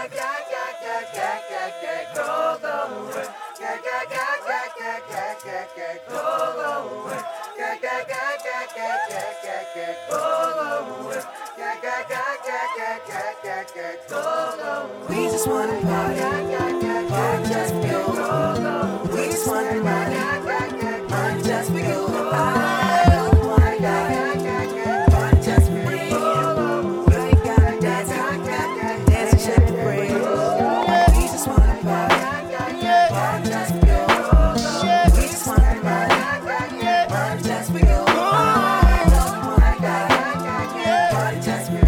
We just wanna party, party just for you. We just wanna party, party just for you. I wanna party just for you. You ain't gotta dance, dance and shake your brain. We just wanna party, party just for you. We just wanna party, party just for you. Party just for you.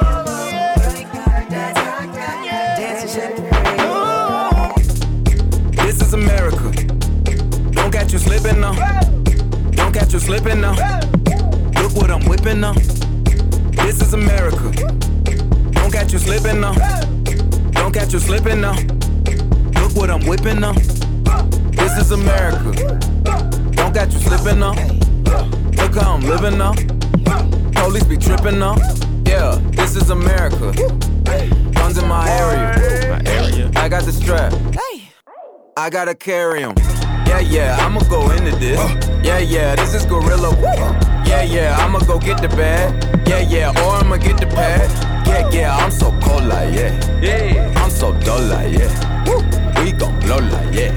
This is America. Don't catch you slipping now. Don't catch you slipping now. Look what I'm whipping now. This is America. Don't catch you slipping now. Don't catch you slipping now. Look what I'm whipping now. This is America. Don't catch you slipping now. Look how I'm living now. Police be tripping now. Yeah, this is America. Guns in my area. I got the strap. I gotta carry 'em. Yeah, I'ma go into this. Yeah, this is gorilla. Yeah, I'ma go get the bag. Yeah, or I'ma get the pad. Yeah, I'm so cold like yeah. I'm so dull like yeah. We gon' blow like yeah.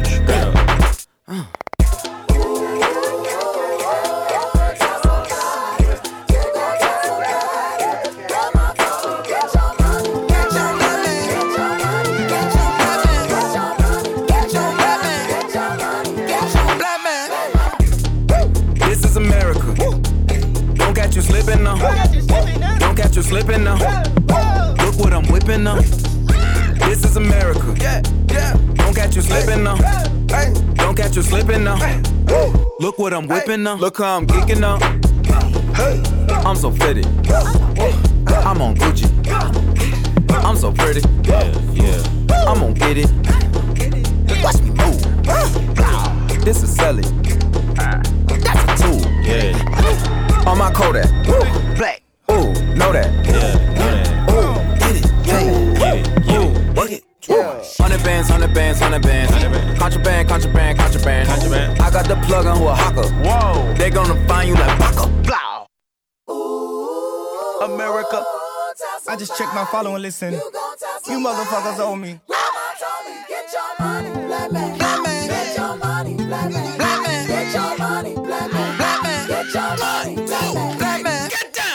Slipping now. Don't catch you slipping now. Look what I'm whipping now. This is America. Don't catch you slipping now. Don't catch you slipping now. Look what I'm whipping now. Look how I'm geeking now. I'm so fitted. I'm on Gucci. I'm so pretty. Yeah. I'm gon' get it. Watch me move. This is Sally. That's a tool. Yeah. On my Kodak, black, ooh, know that, ooh, get it, work it, 100 bands, contraband, I got the plug on who a hawker, whoa, they gonna find you like Baka, blah, America, I just checked my follow and listen, you motherfuckers owe me. Get your money, black man, get your money, black man, get your money, black man, get your money. black man, get down.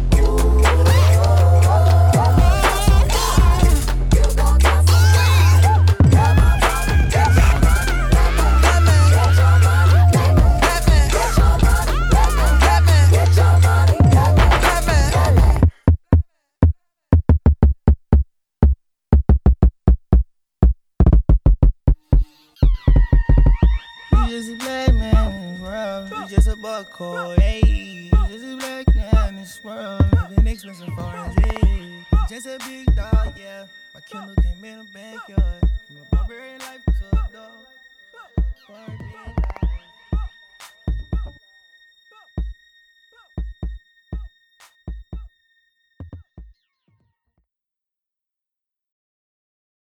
You just a black man in this world, you just a buckhole, hey. Just a black man in this world, living expensive foreigns, hey. Just a big dog, yeah. My Kindle came in a backyard, from a barbarian life to a dog.